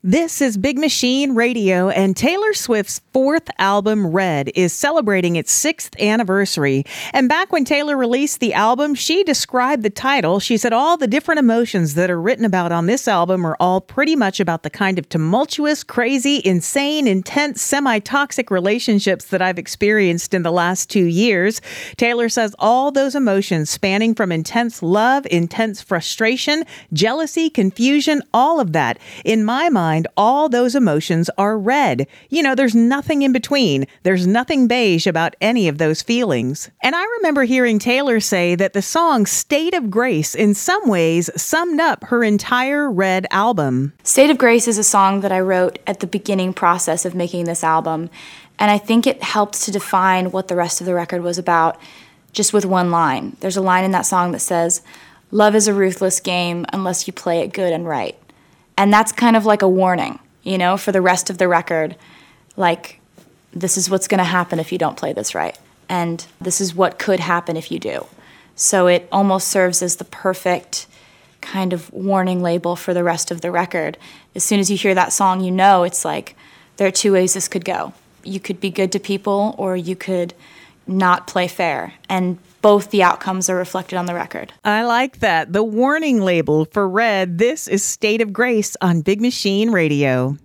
This is Big Machine Radio, and Taylor Swift's fourth album, Red, is celebrating its 6th anniversary. And back when Taylor released the album, she described the title. She said, all the different emotions that are written about on this album are all pretty much about the kind of tumultuous, crazy, insane, intense, semi-toxic relationships that I've experienced in the last 2 years. Taylor says all those emotions spanning from intense love, intense frustration, jealousy, confusion, all of that. In my mind, all those emotions are red. You know, there's nothing in between. There's nothing beige about any of those feelings. And I remember hearing Taylor say that the song State of Grace in some ways summed up her entire Red album. State of Grace is a song that I wrote at the beginning process of making this album, and I think it helped to define what the rest of the record was about just with one line. There's a line in that song that says, "Love is a ruthless game unless you play it good and right." And that's kind of like a warning, you know, for the rest of the record. Like, this is what's going to happen if you don't play this right. And this is what could happen if you do. So it almost serves as the perfect kind of warning label for the rest of the record. As soon as you hear that song, you know it's like, there are two ways this could go. You could be good to people, or you could not play fair. And both the outcomes are reflected on the record. I like that. The warning label for Red. This is State of Grace on Big Machine Radio.